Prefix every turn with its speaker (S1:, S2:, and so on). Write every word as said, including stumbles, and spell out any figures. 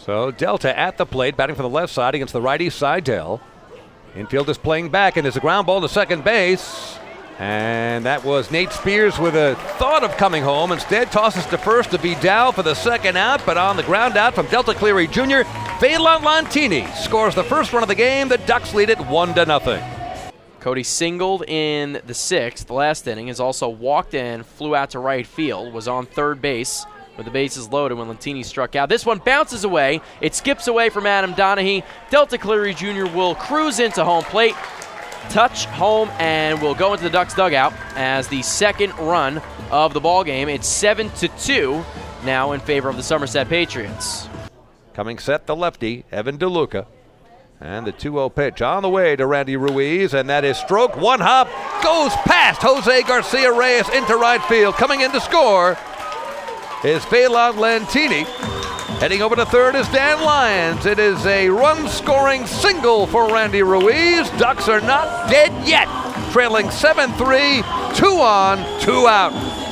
S1: So Delta at the plate, batting from the left side against the righty Seidel. Infield is playing back, and there's a ground ball to second base. And that was Nate Spears with a thought of coming home. Instead, tosses to first to Vidal for the second out, but on the ground out from Delta Cleary Junior, Phelan Lantini scores the first run of the game. The Ducks lead it one to nothing.
S2: Cody singled in the sixth, the last inning, has also walked in, flew out to right field, was on third base with the bases loaded when Lantini struck out. This one bounces away. It skips away from Adam Donahue. Delta Cleary Junior will cruise into home plate, touch home, and will go into the Ducks dugout as the second run of the ball game. It's seven to two now in favor of the Somerset Patriots.
S1: Coming set, the lefty, Evan DeLuca. And the two oh pitch on the way to Randy Ruiz, and that is stroke. One hop goes past Jose Garcia Reyes into right field. Coming in to score is Phelan Lantini. Heading over to third is Dan Lyons. It is a run-scoring single for Randy Ruiz. Ducks are not dead yet. Trailing seven three, two on, two out.